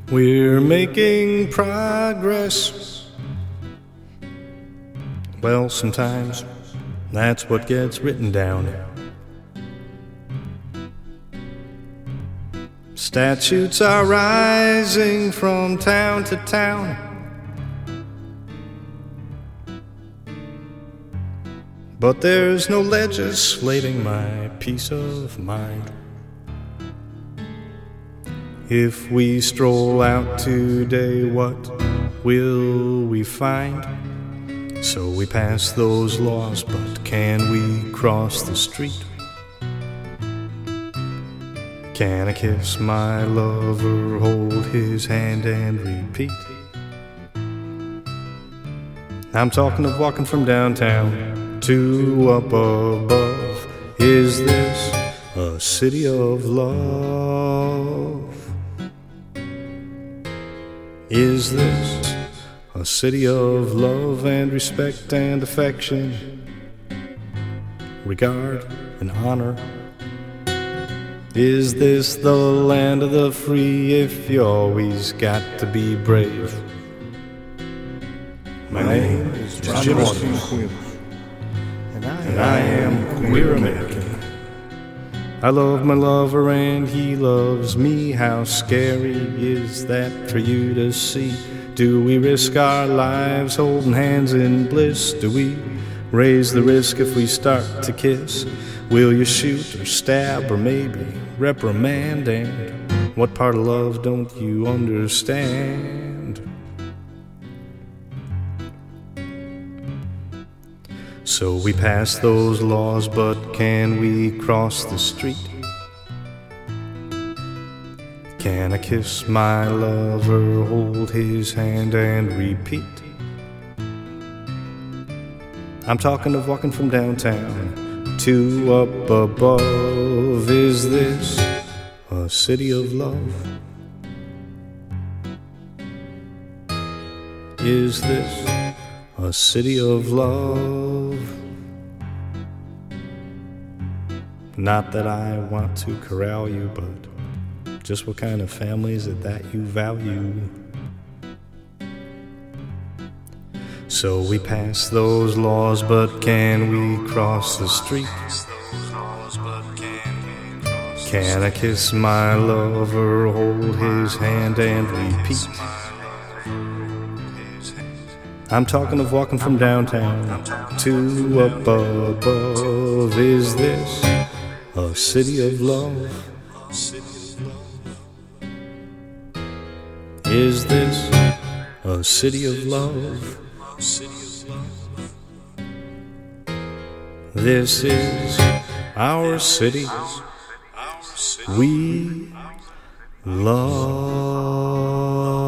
We're making progress. Well, sometimes that's what gets written down. Statutes are rising from town to town. But there's no legislating my peace of mind. If we stroll out today, what will we find? So we pass those laws, but can we cross the street? Can I kiss my lover, hold his hand and repeat? I'm talking of walking from downtown to up above. Is this a city of love? Is this a city of love and respect and affection, regard and honor? Is this the land of the free if you always got to be brave? My name is Jim Morgan, and I am queer American. I love my lover and he loves me. How scary is that for you to see? Do we risk our lives holding hands in bliss? Do we raise the risk if we start to kiss? Will you shoot or stab or maybe reprimand? And what part of love don't you understand? So we pass those laws, but can we cross the street? Can I kiss my lover, hold his hand and repeat? I'm talking of walking from downtown to up above. Is this a city of love? Is this a city of love? Not that I want to corral you, but just what kind of family is it that you value? So we pass those laws, but can we cross the street? Can I kiss my lover, hold his hand and repeat? I'm talking of walking from downtown to up above. Is this a city of love? Is this a city of love? This is our city. We love.